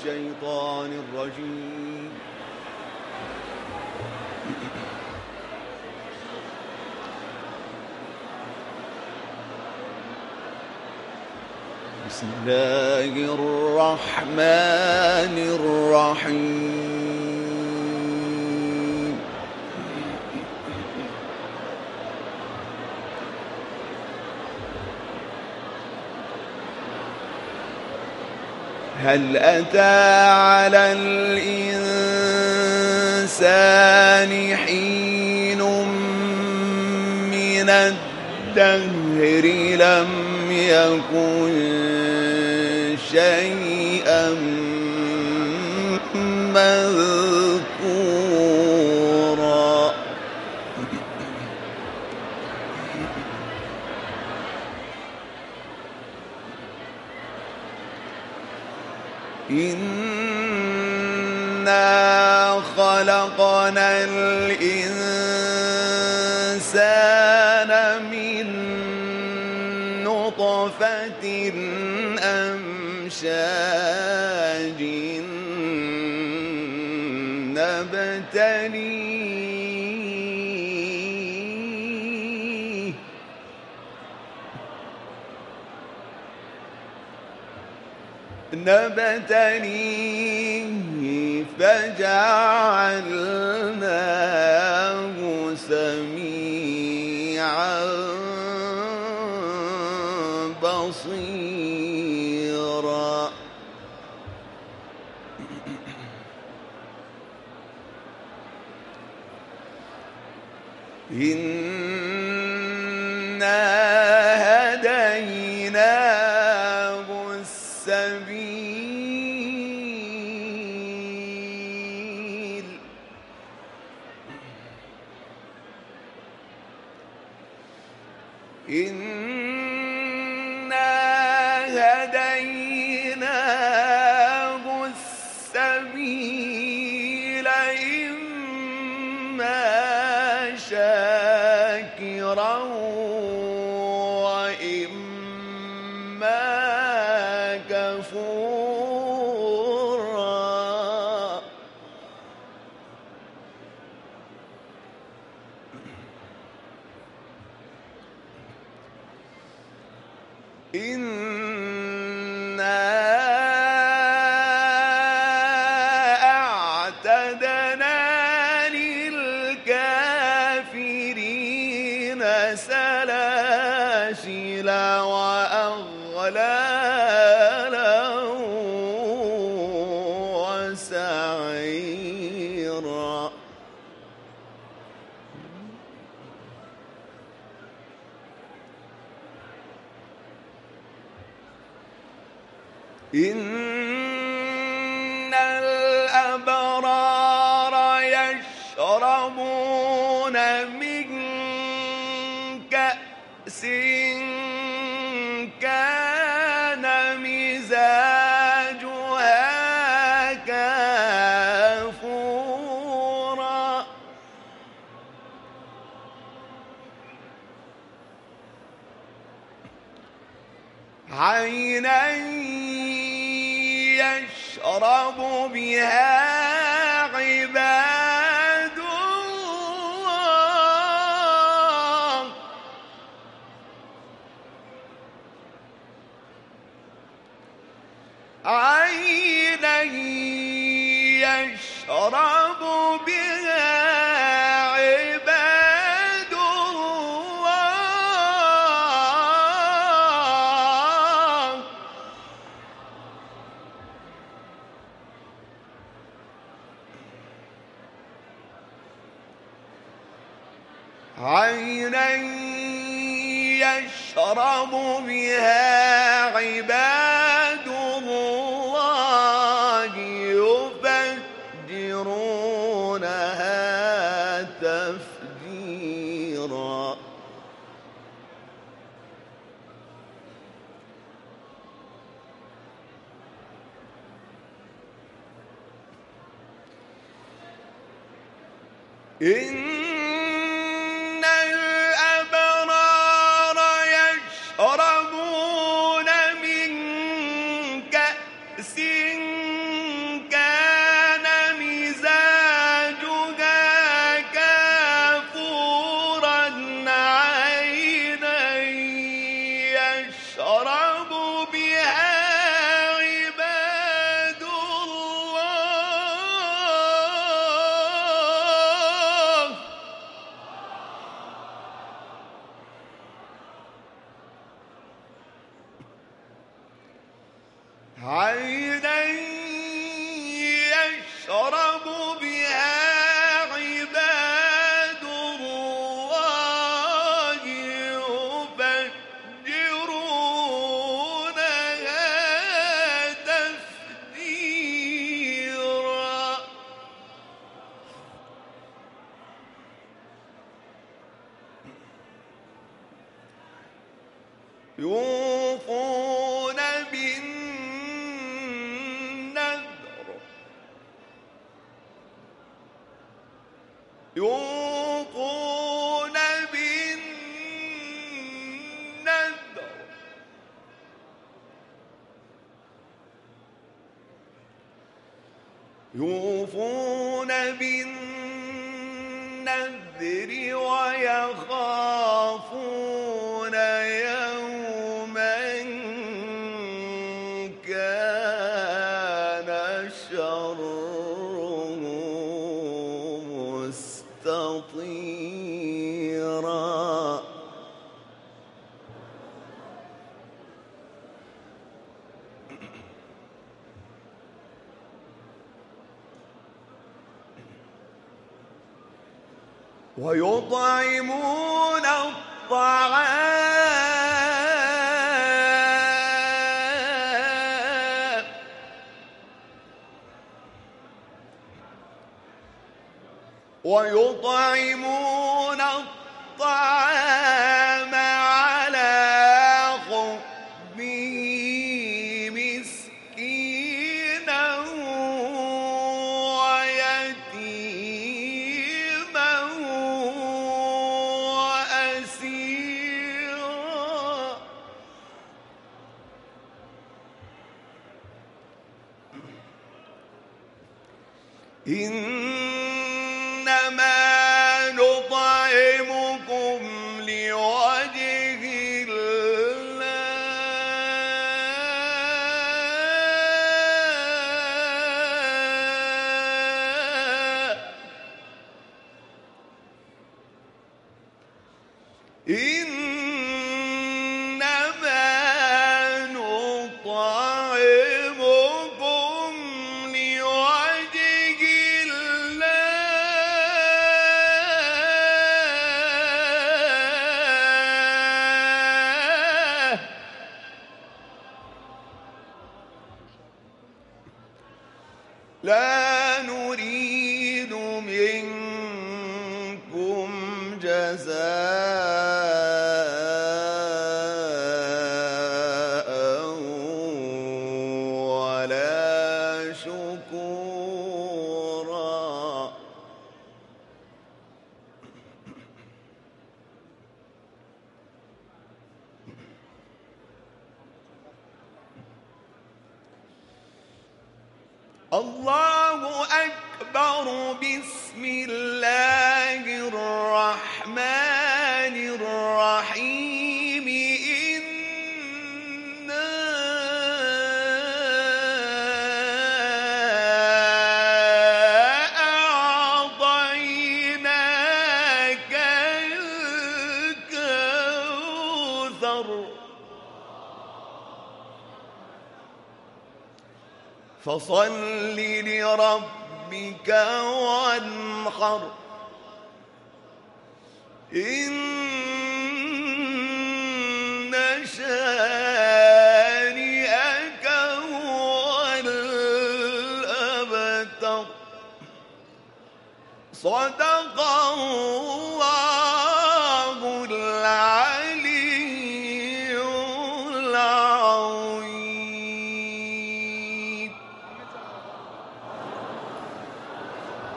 الشيطان الرجيم. بسم الله الرحمن الرحيم. هل أتى على الإنسان حين من الدهر لم يكن شيئا مذكورا. إنا خلقنا الإنسان من نطفة أمشاج نبتليه فجعلناه سميعا بصيرا. إنا هديناه السبيل. إنا هديناه السبيل إما شاكرا وإما كفورا. إنا أعتدنا للكافرين سلاسل وأغلالا وسعيرا. إن الأبرار يشربون من كأس كان مزاجها كافورا. عينا يشرب بها عباد الله. عينا يشرب بها عباد الله. عينا يشرب بها عباد الله يفجرونها تفجيرا. إن الأبرار يشربون من كأس عينا يشرب بها عباد الله يفجرونها تفجيرا يوفون بالنذر يوفون بالنذر يوفون بالنذر ويخافون يوما كان شره مستطيرا ويطعمون الطعام ويطعمون الطعام على حبه مسكينا ويتيما وأسيرا إنما نطعمكم لوجه الله إنما نطعمكم لوجه الله لا نريد منكم جزاء ولا شكورا الله أكبر بسم الله الرحمن الرحيم إنا أعطيناك الكوثر فصل لربك وانحر إن